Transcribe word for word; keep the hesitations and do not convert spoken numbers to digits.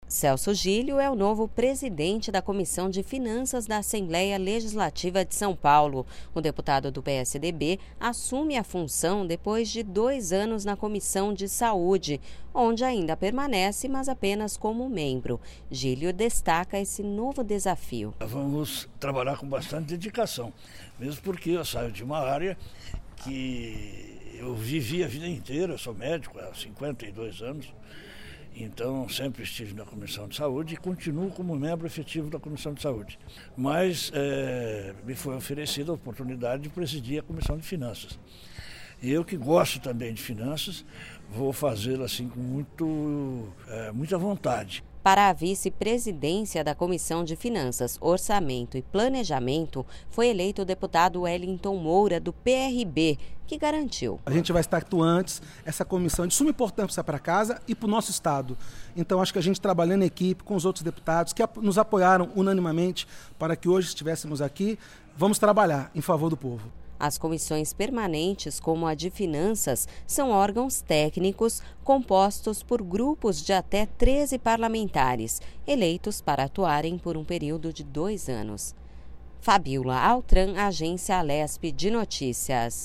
Celso Gílio é o novo presidente da Comissão de Finanças da Assembleia Legislativa de São Paulo. O deputado do P S D B assume a função depois de dois anos na Comissão de Saúde, onde ainda permanece, mas apenas como membro. Gílio destaca esse novo desafio. Vamos trabalhar com bastante dedicação, mesmo porque eu saio de uma área que eu vivi a vida inteira, eu sou médico há cinquenta e dois anos, então sempre estive na Comissão de Saúde e continuo como membro efetivo da Comissão de Saúde. Mas é, me foi oferecida a oportunidade de presidir a Comissão de Finanças. E eu que gosto também de finanças, vou fazê-lo assim com muito, é, muita vontade. Para a vice-presidência da Comissão de Finanças, Orçamento e Planejamento, foi eleito o deputado Wellington Moura, do P R B, que garantiu. A gente vai estar atuantes, essa comissão de suma importância para casa e para o nosso Estado. Então, acho que a gente trabalhando em equipe com os outros deputados que nos apoiaram unanimemente para que hoje estivéssemos aqui, vamos trabalhar em favor do povo. As comissões permanentes, como a de Finanças, são órgãos técnicos compostos por grupos de até treze parlamentares, eleitos para atuarem por um período de dois anos. Fabiola Altran, Agência Alesp de Notícias.